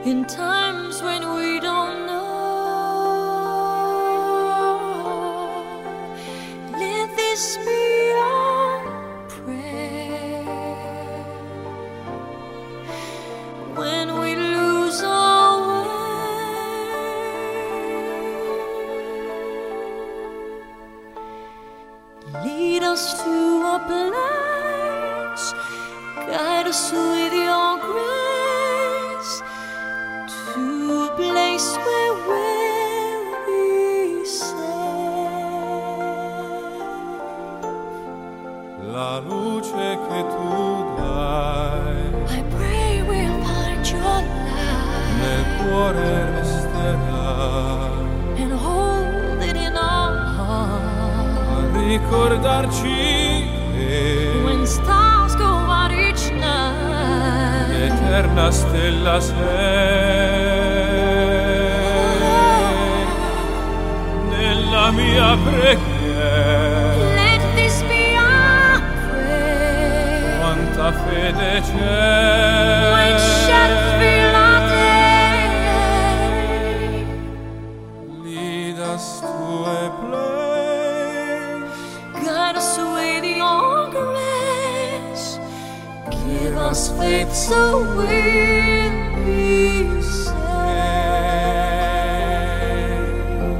in times when we don't know. Let this be our prayer when we lose our way. Lead us to a place, guide us with your grace, to a place where we'll be safe. La luce che tu dai I pray we'll find your light nel cuore resterà, and hold it in our heart. a ricordarci When che stars go out each night, l'eterna stella sei nella mia preghiera. let this be our prayer. Quanta fede c'è, When shadows fill our day, lead us to a place, guide us with your grace. Give us faith so we'll be safe.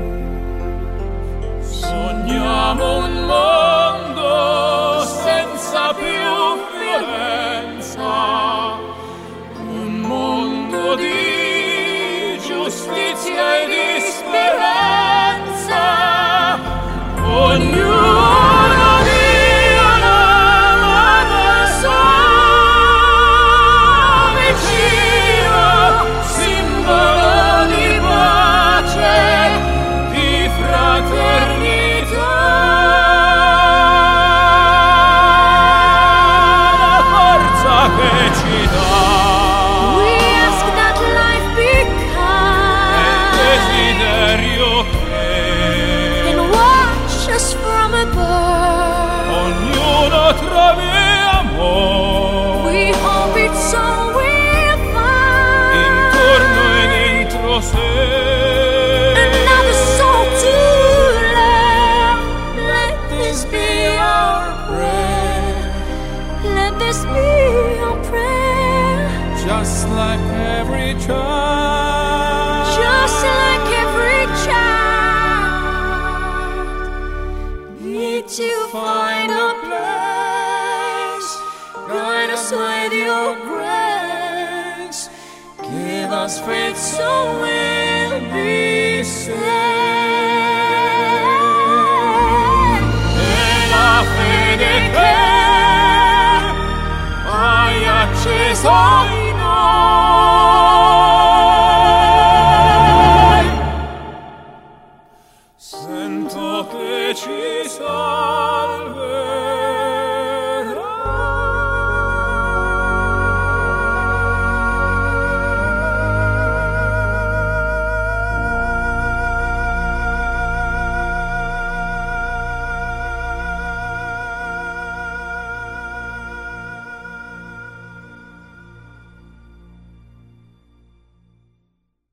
sogniamo un mondo senza più violenza, un mondo di giustizia e di speranza. Ognuno dia la sua vicino, simbolo di pace, di fraternità. La forza che ci dà We ask that life be è il kind desiderio che and watch us from above. ognuno trovi amore We hope it's all we'll find. intorno e dentro sé. Another soul to love. Let this be our prayer. Let this be our prayer. Just like every child, Just like every child, need to find a place. Guide us with your grace. Give us faith so we'll be safe. e la fede che hai acceso in noi, sento che ci salverà.